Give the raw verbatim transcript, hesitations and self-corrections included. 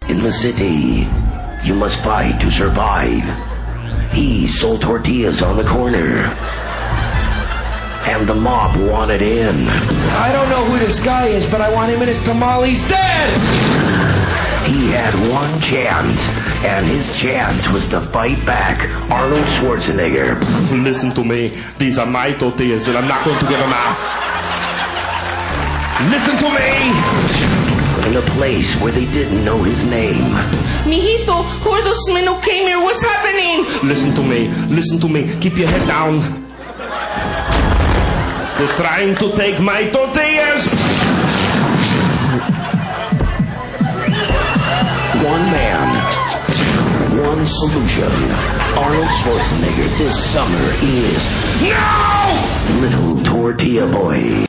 In the city, you must fight to survive. He sold tortillas on the corner, and the mob wanted in. I don't know who this guy is, but I want him in his tamales dead! He had one chance, and his chance was to fight back Arnold Schwarzenegger. Listen to me. These are my tortillas, and I'm not going to give them out. Listen to me! In a place where they didn't know his name. Mijito, who are those men who came here? What's happening? Listen to me. Listen to me. Keep your head down. They're trying to take my tortillas. One man, one solution. Arnold Schwarzenegger this summer is No! Little Tortilla Boy.